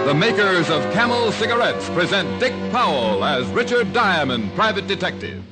The makers of Camel cigarettes present Dick Powell as Richard Diamond, private detective.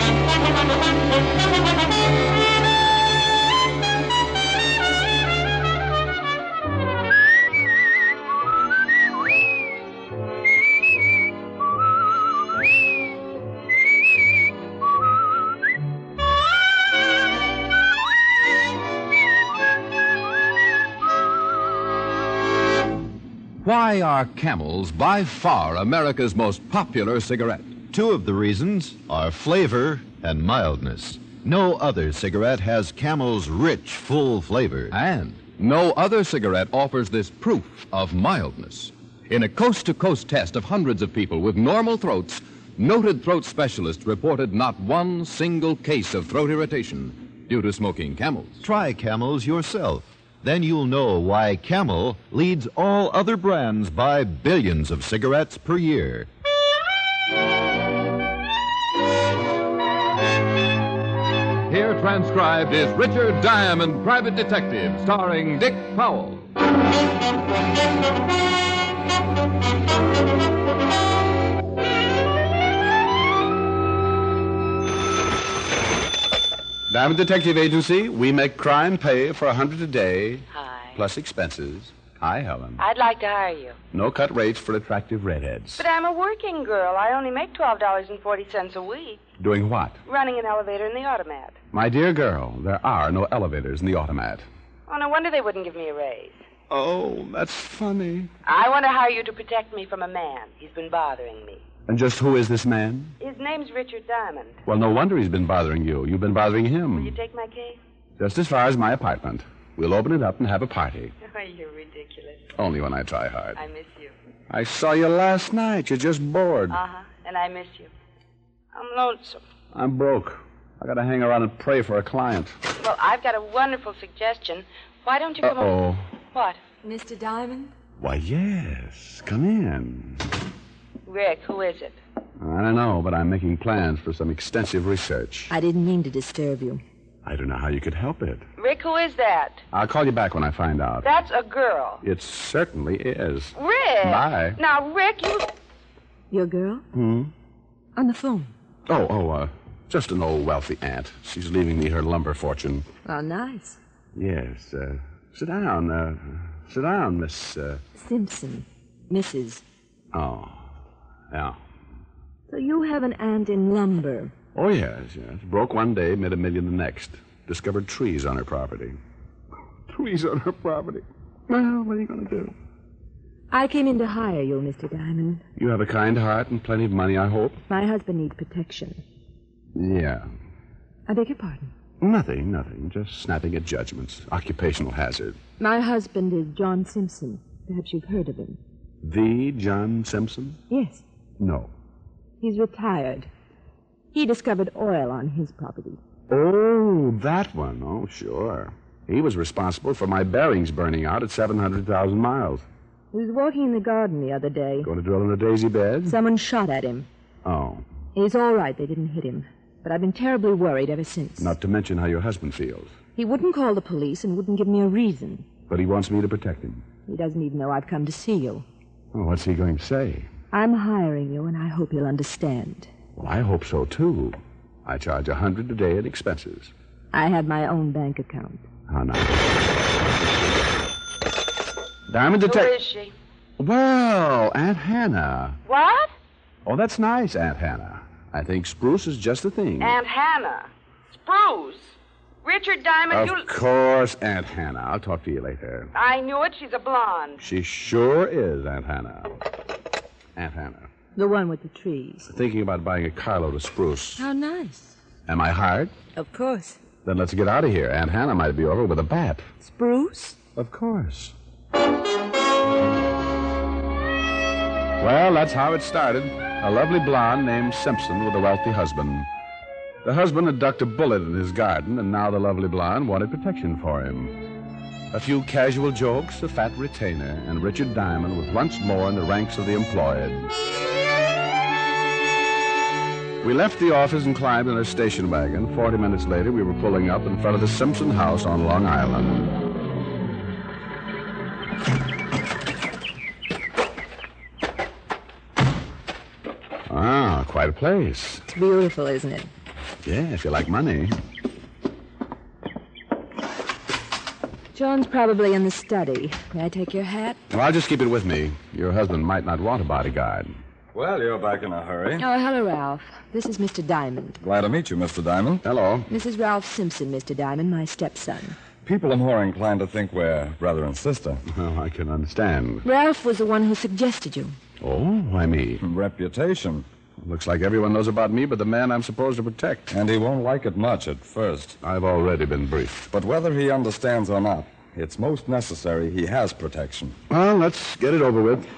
Why are Camels by far America's most popular cigarette? Two of the reasons are flavor and mildness. No other cigarette has Camel's rich, full flavor. And no other cigarette offers this proof of mildness. In a coast-to-coast test of hundreds of people with normal throats, noted throat specialists reported not one single case of throat irritation due to smoking Camels. Try Camels yourself. Then you'll know why Camel leads all other brands by billions of cigarettes per year. Here transcribed is Richard Diamond, private detective, starring Dick Powell. Diamond Detective Agency, we make crime pay for $100 a day. Hi. Plus expenses. Hi, Helen. I'd like to hire you. No cut rates for attractive redheads. But I'm a working girl. I only make $12.40 a week. Doing what? Running an elevator in the automat. My dear girl, there are no elevators in the automat. Oh, no wonder they wouldn't give me a raise. Oh, that's funny. I want to hire you to protect me from a man. He's been bothering me. And just who is this man? His name's Richard Diamond. Well, no wonder he's been bothering you. You've been bothering him. Will you take my case? Just as far as my apartment. We'll open it up and have a party. Oh, you're ridiculous. Only when I try hard. I miss you. I saw you last night. You're just bored. Uh-huh. And I miss you. I'm lonesome. I'm broke. I gotta hang around and pray for a client. Well, I've got a wonderful suggestion. Why don't you come Uh-oh. What? Mr. Diamond? Why, yes. Come in. Rick, who is it? I don't know, but I'm making plans for some extensive research. I didn't mean to disturb you. I don't know how you could help it. Rick, who is that? I'll call you back when I find out. That's a girl. It certainly is. Rick! Bye. Now, Rick, you... Your girl? Hmm? On the phone. Just an old wealthy aunt. She's leaving me her lumber fortune. Oh, nice. Yes, sit down. Sit down, Miss, Simpson. Mrs. Oh, yeah. So you have an aunt in lumber. Oh, yes. Broke one day, made $1 million the next. Discovered trees on her property. Trees on her property. Well, what are you going to do? I came in to hire you, Mr. Diamond. You have a kind heart and plenty of money, I hope. My husband needs protection. Yeah. I beg your pardon? Nothing. Just snapping at judgments. Occupational hazard. My husband is John Simpson. Perhaps you've heard of him. The John Simpson? Yes. No. He's retired. He discovered oil on his property. Oh, that one. Oh, sure. He was responsible for my bearings burning out at 700,000 miles. He was walking in the garden the other day. Going to drill in a daisy bed? Someone shot at him. Oh. He's all right. They didn't hit him. But I've been terribly worried ever since. Not to mention how your husband feels. He wouldn't call the police and wouldn't give me a reason. But he wants me to protect him. He doesn't even know I've come to see you. Oh, what's he going to say? I'm hiring you, and I hope you'll understand. Well, I hope so, too. I charge $100 a day in expenses. I have my own bank account. How nice. Diamond Who Detective. is she? Well, Aunt Hannah. What? Oh, that's nice, Aunt Hannah. I think spruce is just the thing. Aunt Hannah. Spruce. Richard Diamond, Of course, Aunt Hannah. I'll talk to you later. I knew it. She's a blonde. She sure is, Aunt Hannah. Aunt Hannah. The one with the trees. Thinking about buying a carload of spruce. How nice. Am I hired? Of course. Then let's get out of here. Aunt Hannah might be over with a bat. Spruce? Of course. Well, that's how it started. A lovely blonde named Simpson with a wealthy husband. The husband had ducked a bullet in his garden, and now the lovely blonde wanted protection for him. A few casual jokes, a fat retainer, and Richard Diamond was once more in the ranks of the employed. We left the office and climbed in our station wagon. 40 minutes later, we were pulling up in front of the Simpson house on Long Island. place. It's beautiful, isn't it? Yeah, if you like money. John's probably in the study. May I take your hat? Well, I'll just keep it with me. Your husband might not want a bodyguard. Well, you're back in a hurry. Oh, hello, Ralph. This is Mr. Diamond. Glad to meet you, Mr. Diamond. Hello. This is Ralph Simpson, Mr. Diamond, my stepson. People are more inclined to think we're brother and sister. Well, I can understand. Ralph was the one who suggested you. Oh, why me? Reputation. Looks like everyone knows about me but the man I'm supposed to protect. And he won't like it much at first. I've already been briefed. But whether he understands or not, it's most necessary he has protection. Well, let's get it over with.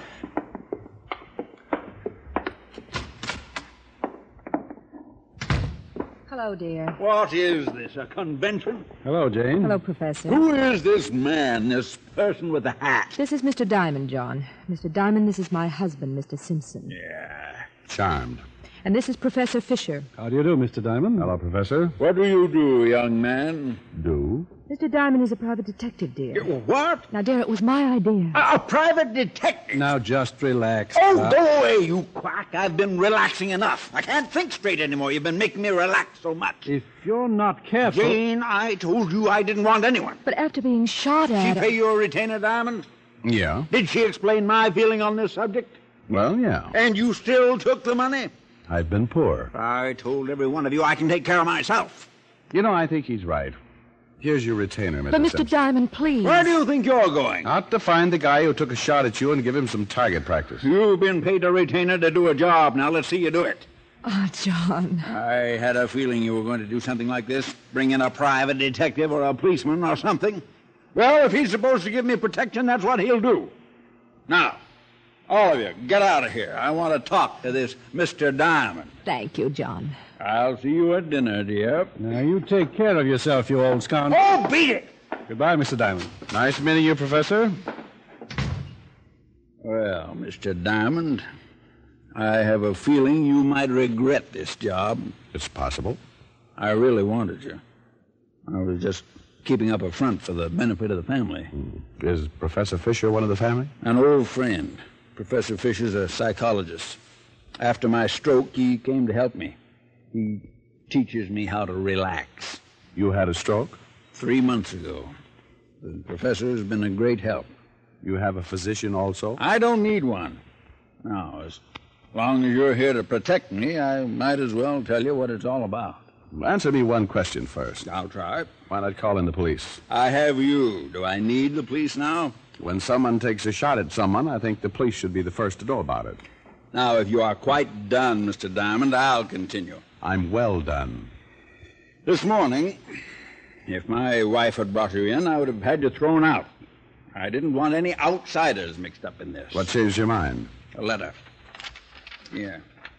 Hello, dear. What is this, a convention? Hello, Jane. Hello, Professor. Who is this man, this person with the hat? This is Mr. Diamond, John. Mr. Diamond, this is my husband, Mr. Simpson. Yeah. Charmed. And this is Professor Fisher. How do you do, Mr. Diamond? Hello, Professor. What do you do, young man? Do? Mr. Diamond is a private detective, dear. What? Now, dear, it was my idea. A private detective? Now, just relax. Oh, Doc. go away, you quack. I've been relaxing enough. I can't think straight anymore. You've been making me relax so much. If you're not careful... Jane, I told you I didn't want anyone. But after being shot She at... pay your retainer, Diamond? Yeah. Did she explain my feeling on this subject? Well, yeah. And you still took the money? I've been poor. I told every one of you I can take care of myself. You know, I think he's right. Here's your retainer, Mr. But, Mr. Simpson. Diamond, please. Where do you think you're going? Out to find the guy who took a shot at you and give him some target practice. You've been paid a retainer to do a job. Now let's see you do it. Oh, John. I had a feeling you were going to do something like this. Bring in a private detective or a policeman or something. Well, if he's supposed to give me protection, that's what he'll do. Now, all of you, get out of here. I want to talk to this Mr. Diamond. Thank you, John. I'll see you at dinner, dear. Now, you take care of yourself, you old scoundrel. Oh, beat it! Goodbye, Mr. Diamond. Nice meeting you, Professor. Well, Mr. Diamond, I have a feeling you might regret this job. It's possible. I really wanted you. I was just keeping up a front for the benefit of the family. Is Professor Fisher one of the family? An old friend. Professor Fisher's a psychologist. After my stroke, he came to help me. He teaches me how to relax. You had a stroke? 3 months ago. The professor has been a great help. You have a physician also? I don't need one. Now, as long as you're here to protect me, I might as well tell you what it's all about. Answer me one question first. I'll try. Why not call in the police? I have you. Do I need the police now? When someone takes a shot at someone, I think the police should be the first to know about it. Now, if you are quite done, Mr. Diamond, I'll continue. I'm well done. This morning, if my wife had brought you in, I would have had you thrown out. I didn't want any outsiders mixed up in this. What changed your mind? A letter. Here.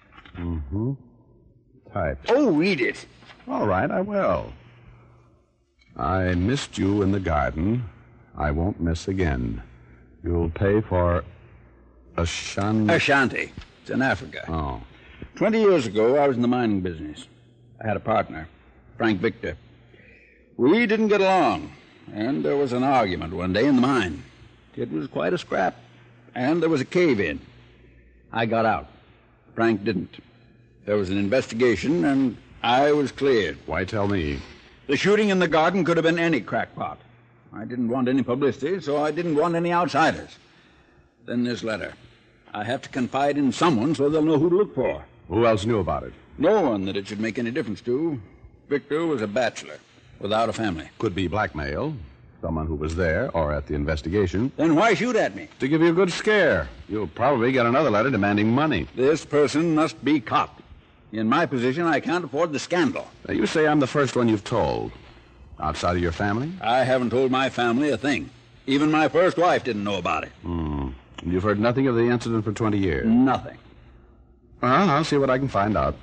Typed. Oh, read it. All right, I will. I missed you in the garden. I won't miss again. You'll pay for Ashanti. It's in Africa. Oh. 20 years ago, I was in the mining business. I had a partner, Frank Victor. We didn't get along, and there was an argument one day in the mine. It was quite a scrap, and there was a cave-in. I got out. Frank didn't. There was an investigation, and I was cleared. Why tell me? The shooting in the garden could have been any crackpot. I didn't want any publicity, so I didn't want any outsiders. Then this letter. I have to confide in someone so they'll know who to look for. Who else knew about it? No one that it should make any difference to. Victor was a bachelor, without a family. Could be blackmail. Someone who was there or at the investigation. Then why shoot at me? To give you a good scare. You'll probably get another letter demanding money. This person must be caught. In my position, I can't afford the scandal. Now, you say I'm the first one you've told. Outside of your family? I haven't told my family a thing. Even my first wife didn't know about it. You've heard nothing of the incident for 20 years? Nothing. Well, I'll see what I can find out.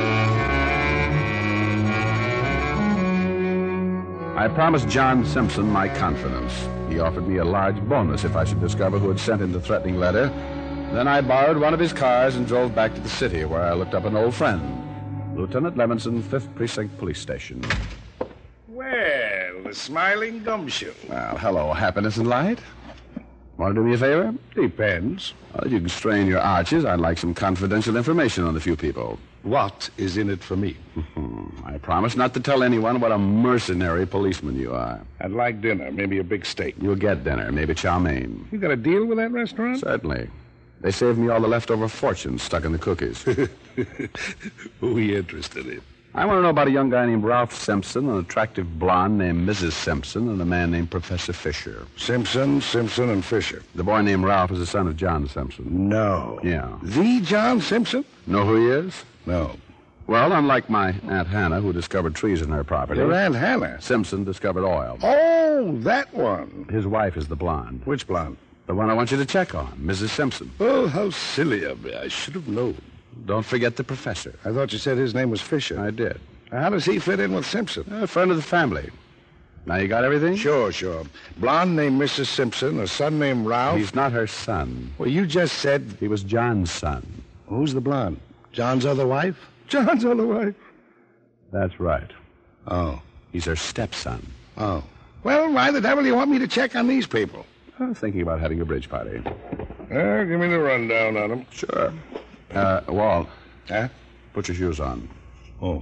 I promised John Simpson my confidence. He offered me a large bonus if I should discover who had sent him the threatening letter. Then I borrowed one of his cars and drove back to the city, where I looked up an old friend, Lieutenant Levinson, 5th Precinct Police Station. Well, the smiling gumshoe. Well, hello, happiness and light. Want to do me a favor? Depends. Well, if you can strain your arches, I'd like some confidential information on a few people. What is in it for me? I promise not to tell anyone what a mercenary policeman you are. I'd like dinner, maybe a big steak. You'll get dinner, maybe chow mein. You got a deal with that restaurant? Certainly. They saved me all the leftover fortune stuck in the cookies. Who are you interested in? I want to know about a young guy named Ralph Simpson, an attractive blonde named Mrs. Simpson, and a man named Professor Fisher. Simpson, and Fisher. The boy named Ralph is the son of John Simpson. No. Yeah. The John Simpson? Know who he is? No. Well, unlike my Aunt Hannah, who discovered trees in her property, Your Aunt Hannah? Simpson discovered oil. Oh, that one. His wife is the blonde. Which blonde? The one I want you to check on, Mrs. Simpson. Oh, how silly of me. I should have known. Don't forget the professor. I thought you said his name was Fisher. I did. How does he fit in with Simpson? A friend of the family. Now you got everything? Sure. Blonde named Mrs. Simpson, a son named Ralph. He's not her son. Well, you just said... He was John's son. Who's the blonde? John's other wife? John's other wife? That's right. Oh. He's her stepson. Oh. Well, why the devil do you want me to check on these people? I was thinking about having a bridge party. Give me the rundown on them. Sure. Walt. Huh? Put your shoes on. Oh.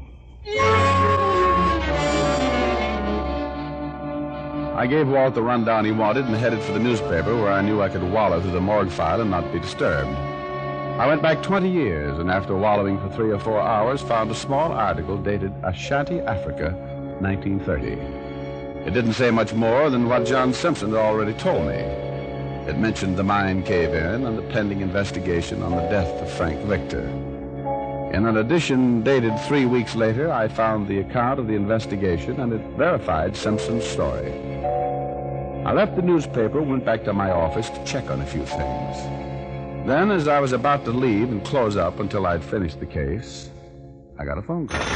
I gave Walt the rundown he wanted and headed for the newspaper where I knew I could wallow through the morgue file and not be disturbed. I went back 20 years and after wallowing for 3 or 4 hours found a small article dated Ashanti, Africa, 1930. It didn't say much more than what John Simpson had already told me. It mentioned the mine cave-in and the pending investigation on the death of Frank Victor. In an edition dated 3 weeks later, I found the account of the investigation, and it verified Simpson's story. I left the newspaper and went back to my office to check on a few things. Then, as I was about to leave and close up until I'd finished the case, I got a phone call.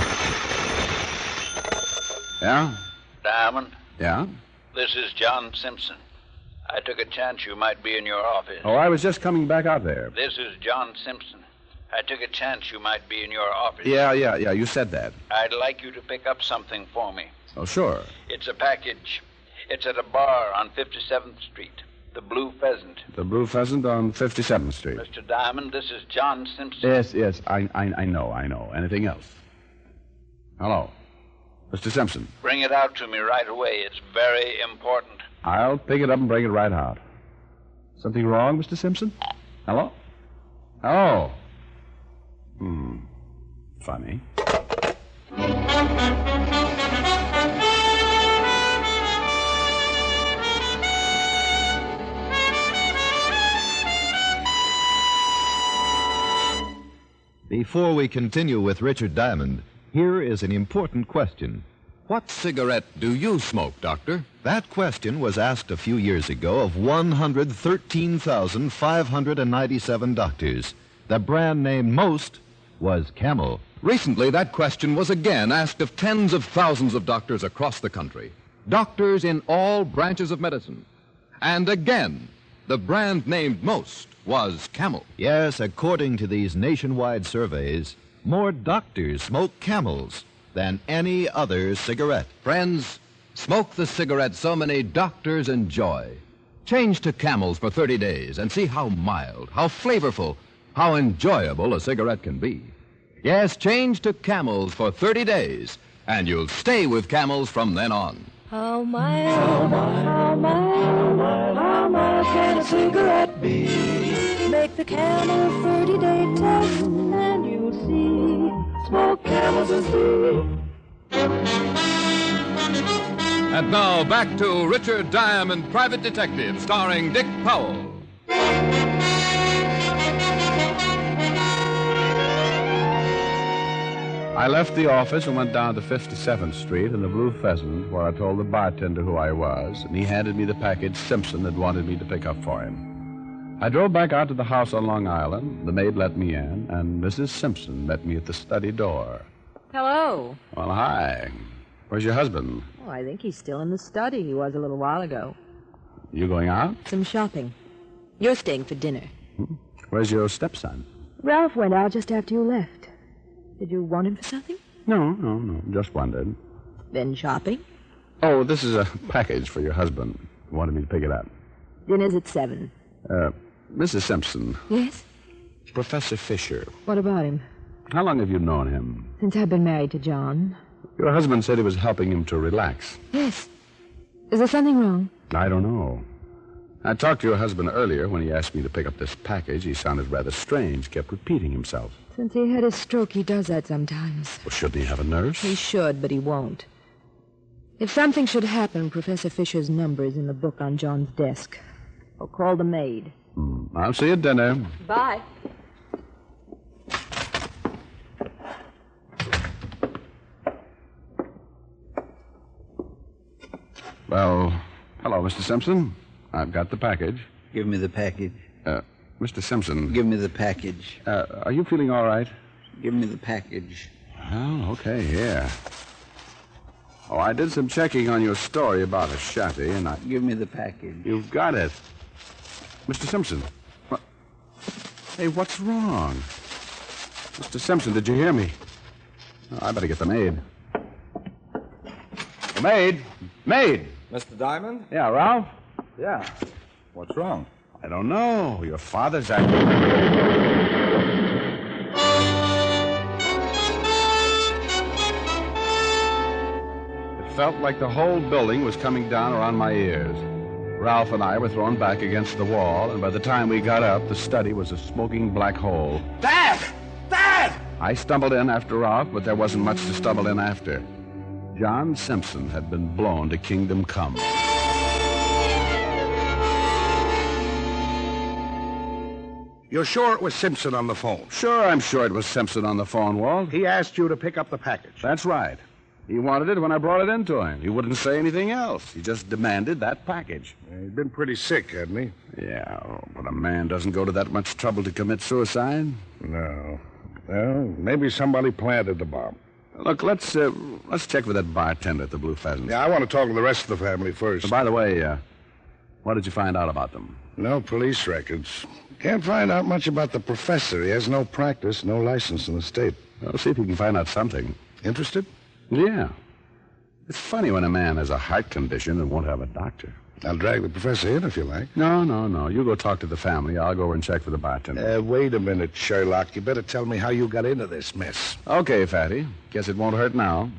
Yeah? Diamond, Yeah? this is John Simpson. I took a chance you might be in your office. Oh, I was just coming back out there. This is John Simpson. I took a chance you might be in your office. Yeah, you said that. I'd like you to pick up something for me. Oh, sure. It's a package. It's at a bar on 57th Street. The Blue Pheasant. The Blue Pheasant on 57th Street. Mr. Diamond, this is John Simpson. Yes, I know. Anything else? Hello. Mr. Simpson. Bring it out to me right away. It's very important. I'll pick it up and bring it right out. Something wrong, Mr. Simpson? Hello? Oh. Funny. Before we continue with Richard Diamond, here is an important question. What cigarette do you smoke, Doctor? That question was asked a few years ago of 113,597 doctors. The brand named most was Camel. Recently, that question was again asked of tens of thousands of doctors across the country. Doctors in all branches of medicine. And again, the brand named most was Camel. Yes, according to these nationwide surveys, more doctors smoke Camels than any other cigarette. Friends, smoke the cigarette so many doctors enjoy. Change to Camels for 30 days and see how mild, how flavorful, how enjoyable a cigarette can be. Yes, change to Camels for 30 days, and you'll stay with Camels from then on. How mild, how can a cigarette be? Make the Camel 30-day test, and you'll see. Smoke Camels and see. And now back to Richard Diamond, Private Detective, starring Dick Powell. I left the office and went down to 57th Street in the Blue Pheasant, where I told the bartender who I was, and he handed me the package Simpson had wanted me to pick up for him. I drove back out to the house on Long Island. The maid let me in, and Mrs. Simpson met me at the study door. Hello. Well, hi. Where's your husband? Oh, I think he's still in the study. He was a little while ago. You going out? Some shopping. You're staying for dinner. Where's your stepson? Ralph went out just after you left. Did you want him for something? No. Just wondered. Then shopping? Oh, this is a package for your husband. He wanted me to pick it up. Dinner's at 7. Mrs. Simpson. Yes? Professor Fisher. What about him? How long have you known him? Since I've been married to John. Your husband said he was helping him to relax. Yes. Is there something wrong? I don't know. I talked to your husband earlier when he asked me to pick up this package. He sounded rather strange, kept repeating himself. Since he had his stroke, he does that sometimes. Well, shouldn't he have a nurse? He should, but he won't. If something should happen, Professor Fisher's number is in the book on John's desk. I'll call the maid. I'll see you at dinner. Bye. Well, hello, Mr. Simpson. I've got the package. Give me the package. Mr. Simpson. Give me the package. Are you feeling all right? Give me the package. Oh, okay, yeah. Oh, I did some checking on your story about Hashati, and I... Give me the package. You've got it. Mr. Simpson. What? Hey, what's wrong? Mr. Simpson, did you hear me? Oh, I better get the maid. The maid! Maid! Mr. Diamond? Yeah, Ralph? Yeah. What's wrong? I don't know. Your father's acting... It felt like the whole building was coming down around my ears. Ralph and I were thrown back against the wall, and by the time we got up, the study was a smoking black hole. Dad! Dad! I stumbled in after Ralph, but there wasn't much to stumble in after. John Simpson had been blown to Kingdom Come. You're sure it was Simpson on the phone? Sure, I'm sure it was Simpson on the phone, Walt. He asked you to pick up the package. That's right. He wanted it when I brought it in to him. He wouldn't say anything else. He just demanded that package. He'd been pretty sick, hadn't he? Yeah, but a man doesn't go to that much trouble to commit suicide. No. Well, maybe somebody planted the bomb. Look, let's check with that bartender at the Blue Pheasant. Yeah, I want to talk to the rest of the family first. By the way, what did you find out about them? No police records. Can't find out much about the professor. He has no practice, no license in the state. Well, see if you can find out something. Interested? Yeah. It's funny when a man has a heart condition and won't have a doctor. I'll drag the professor in if you like. No. You go talk to the family. I'll go over and check for the bartender. Wait a minute, Sherlock. You better tell me how you got into this mess. Okay, Fatty. Guess it won't hurt now.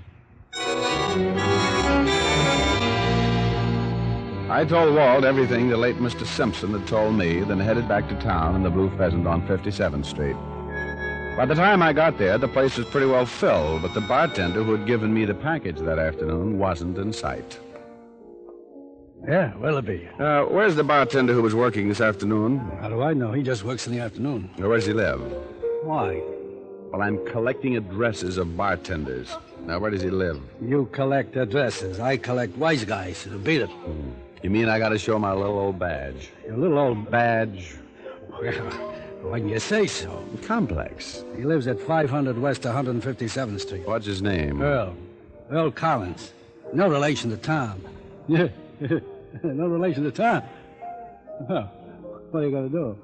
I told Walt everything the late Mr. Simpson had told me, then headed back to town in the Blue Pheasant on 57th Street. By the time I got there, the place was pretty well filled, but the bartender who had given me the package that afternoon wasn't in sight. Yeah, Willoughby. Where's the bartender who was working this afternoon? How do I know? He just works in the afternoon. Where does he live? Why? Well, I'm collecting addresses of bartenders. Now, where does he live? You collect addresses. I collect wise guys. Beat it. You mean I got to show my little old badge? Your little old Badge? Why do you say so? Complex. He lives at 500 West 157th Street. What's his name? Earl Collins. No relation to Tom. Yeah, no relation to Tom. Well, what are you going to do?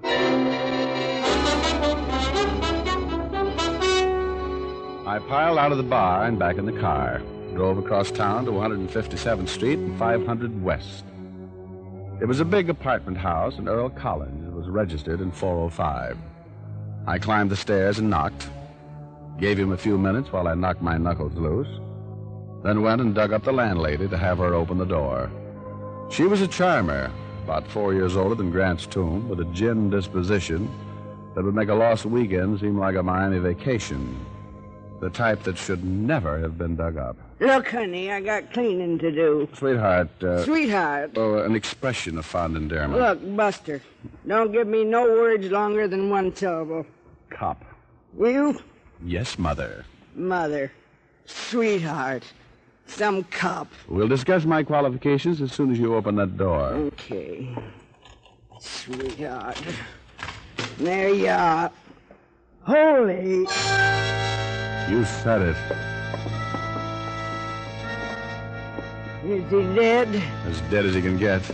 I piled out of the bar and back in the car. Drove across town to 157th Street and 500 West. It was a big apartment house, and Earl Collins was registered in 405. I climbed the stairs and knocked. Gave him a few minutes while I knocked my knuckles loose. Then went and dug up the landlady to have her open the door. She was a charmer, about 4 years older than Grant's tomb, with a gin disposition that would make a lost weekend seem like a Miami vacation. The type that should never have been dug up. Look, honey, I got cleaning to do. Sweetheart. Sweetheart. Oh, an expression of fond endearment. Look, Buster, don't give me no words longer than one syllable. Cop. Will you? Yes, Mother. Mother. Sweetheart. Some cop. We'll discuss my qualifications as soon as you open that door. Okay. Sweetheart. There you are. Holy. You said it. Is he dead? As dead as he can get.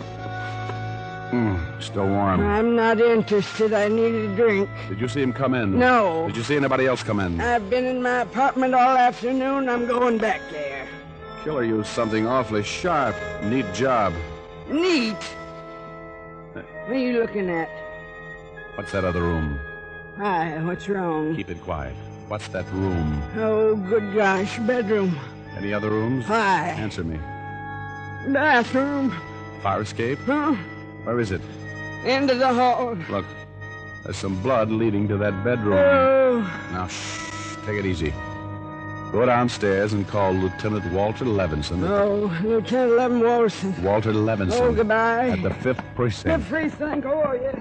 Still warm. I'm not interested. I need a drink. Did you see him come in? No. Did you see anybody else come in? I've been in my apartment all afternoon. I'm going back there. Killer used something awfully sharp. Neat job. Neat? What are you looking at? What's that other room? Hi, what's wrong? Keep it quiet. What's that room? Oh, good gosh, bedroom. Any other rooms? Hi. Answer me. Bathroom. Fire escape? Huh? Where is it? End of the hall. Look, there's some blood leading to that bedroom. Oh. Now, shh. Take it easy. Go downstairs and call Lieutenant Walter Levinson. Oh, Lieutenant Levin Walterson. Walter Levinson. Oh, goodbye. At the 5th Precinct. 5th Precinct. Oh, yeah.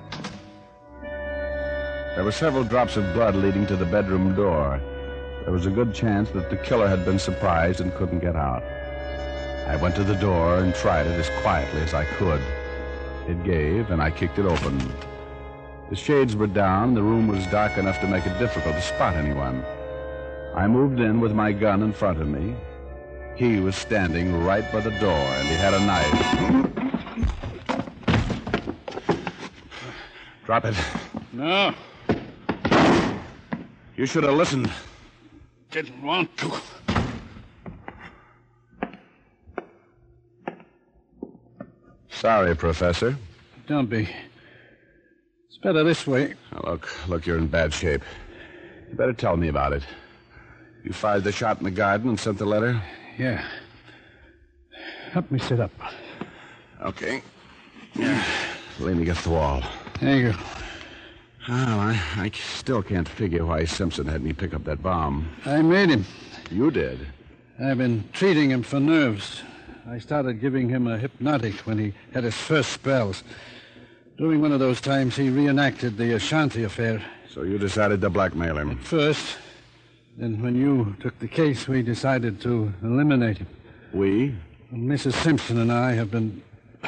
There were several drops of blood leading to the bedroom door. There was a good chance that the killer had been surprised and couldn't get out. I went to the door and tried it as quietly as I could. It gave, and I kicked it open. The shades were down. The room was dark enough to make it difficult to spot anyone. I moved in with my gun in front of me. He was standing right by the door, and he had a knife. Drop it. No. You should have listened. Didn't want to. Sorry, Professor. Don't be. It's better this way. Now, look, you're in bad shape. You better tell me about it. You fired the shot in the garden and sent the letter? Yeah. Help me sit up. Okay. Yeah. Lean against the wall. There you go. Oh, I still can't figure why Simpson had me pick up that bomb. I made him. You did? I've been treating him for nerves. I started giving him a hypnotic when he had his first spells. During one of those times, he reenacted the Ashanti affair. So you decided to blackmail him? At first. Then when you took the case, we decided to eliminate him. We? Mrs. Simpson and I have been...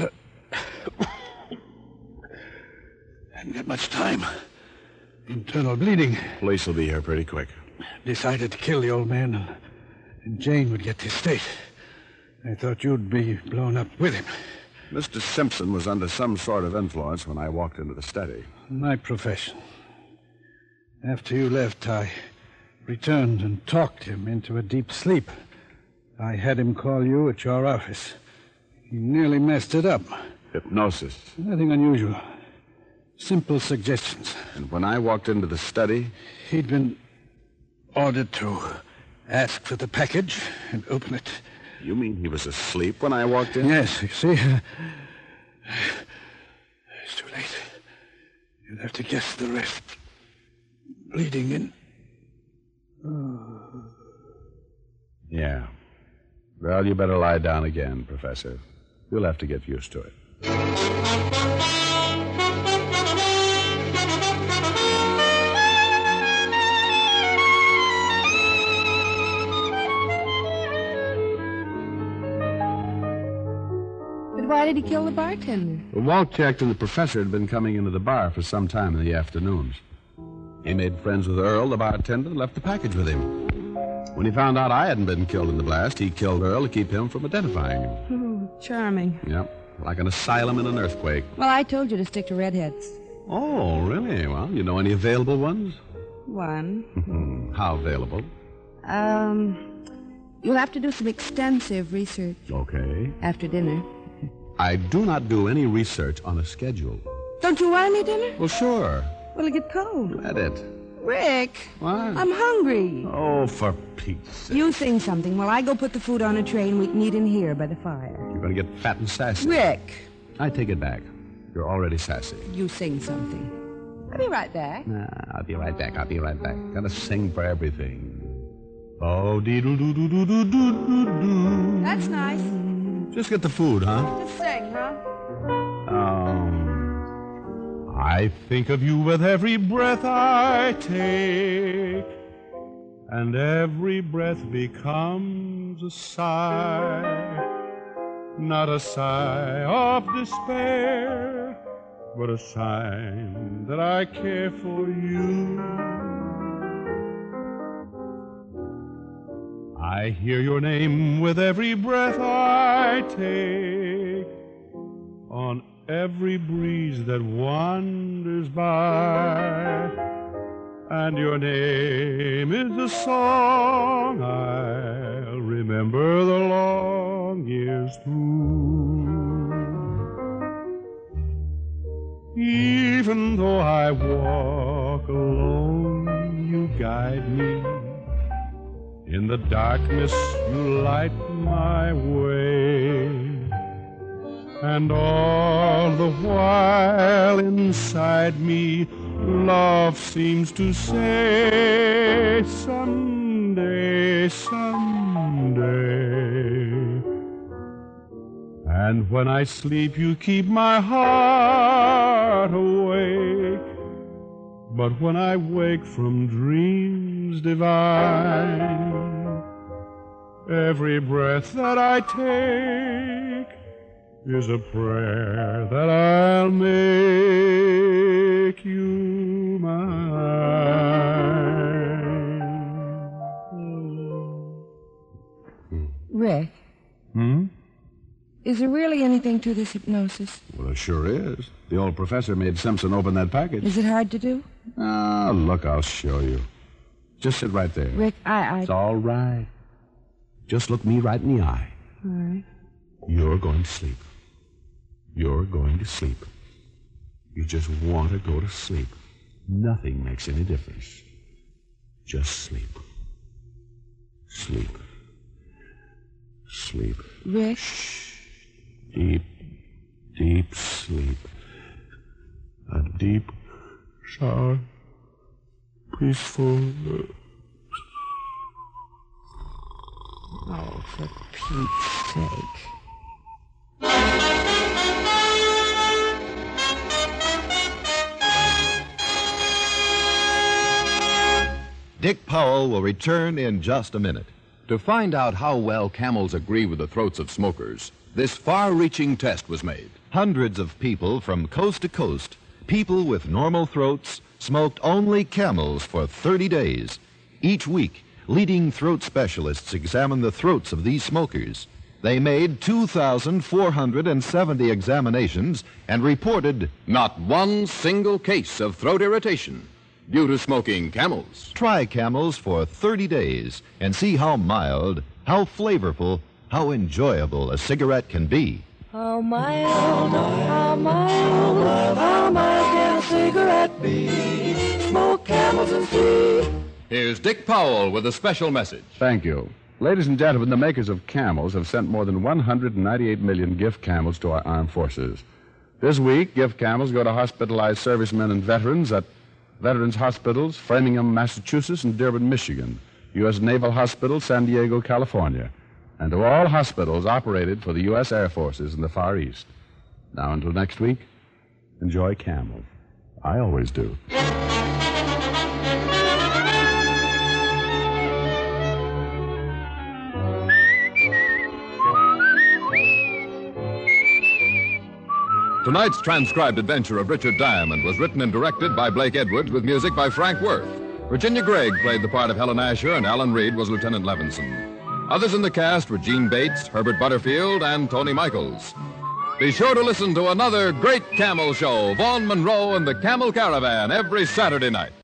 hadn't got much time. Internal bleeding. Police will be here pretty quick. Decided to kill the old man, and Jane would get the estate. I thought you'd be blown up with him. Mr. Simpson was under some sort of influence when I walked into the study. My profession. After you left, I returned and talked him into a deep sleep. I had him call you at your office. He nearly messed it up. Hypnosis? Nothing unusual. Simple suggestions. And when I walked into the study? He'd been ordered to ask for the package and open it. You mean he was asleep when I walked in? Yes, you see. It's too late. You'll have to guess the rest. Bleeding in. Oh. Yeah. Well, you better lie down again, Professor. You'll have to get used to it. Why did he kill the bartender? Well, Walt checked, and the professor had been coming into the bar for some time in the afternoons. He made friends with Earl, the bartender, and left the package with him. When he found out I hadn't been killed in the blast, he killed Earl to keep him from identifying him. Oh, charming. Yep, like an asylum in an earthquake. Well, I told you to stick to redheads. Oh, really? Well, you know any available ones? One. How available? You'll have to do some extensive research. Okay. After dinner. I do not do any research on a schedule. Don't you want any dinner? Well, sure. Will it get cold? Let it. Rick. What? I'm hungry. Oh, for Pete's sake. You sing something while I go put the food on a tray and we can eat in here by the fire. You're going to get fat and sassy. Rick. I take it back. You're already sassy. You sing something. I'll be right back. I'll be right back. Gotta sing for everything. Oh, dee-doo-doo-doo-doo-doo-doo-doo. That's nice. Just get the food, huh? Just sing, huh? I think of you with every breath I take, and every breath becomes a sigh. Not a sigh of despair, but a sign that I care for you. I hear your name with every breath I take, on every breeze that wanders by, and your name is the song I'll remember the long years through. Even though I walk alone, you guide me. In the darkness you light my way. And all the while inside me, love seems to say, someday, someday. And when I sleep, you keep my heart awake. But when I wake from dreams divine, every breath that I take is a prayer that I'll make you mine. Rick? Is there really anything to this hypnosis? Well, there sure is. The old professor made Simpson open that package. Is it hard to do? Oh, look, I'll show you. Just sit right there. Rick, It's all right. Just look me right in the eye. All right. You're going to sleep. You're going to sleep. You just want to go to sleep. Nothing makes any difference. Just sleep. Sleep. Sleep. Rick? Shh. Deep, deep sleep. A deep, sound, peaceful. Oh, for Pete's sake. Dick Powell will return in just a minute. To find out how well camels agree with the throats of smokers, this far-reaching test was made. Hundreds of people from coast to coast, people with normal throats, smoked only Camels for 30 days. Each week, leading throat specialists examined the throats of these smokers. They made 2,470 examinations and reported not one single case of throat irritation due to smoking Camels. Try Camels for 30 days and see how mild, how flavorful, how enjoyable a cigarette can be. How mild, how mild, how mild can a cigarette be? Smoke Camels and see. Here's Dick Powell with a special message. Thank you. Ladies and gentlemen, the makers of Camels have sent more than 198 million gift Camels to our armed forces. This week, gift Camels go to hospitalized servicemen and veterans at Veterans Hospitals, Framingham, Massachusetts, and Dearborn, Michigan, U.S. Naval Hospital, San Diego, California, and to all hospitals operated for the U.S. Air Forces in the Far East. Now, until next week, enjoy Camel. I always do. Tonight's transcribed adventure of Richard Diamond was written and directed by Blake Edwards with music by Frank Worth. Virginia Gregg played the part of Helen Asher, and Alan Reed was Lieutenant Levinson. Others in the cast were Gene Bates, Herbert Butterfield, and Tony Michaels. Be sure to listen to another great Camel show, Vaughn Monroe and the Camel Caravan, every Saturday night.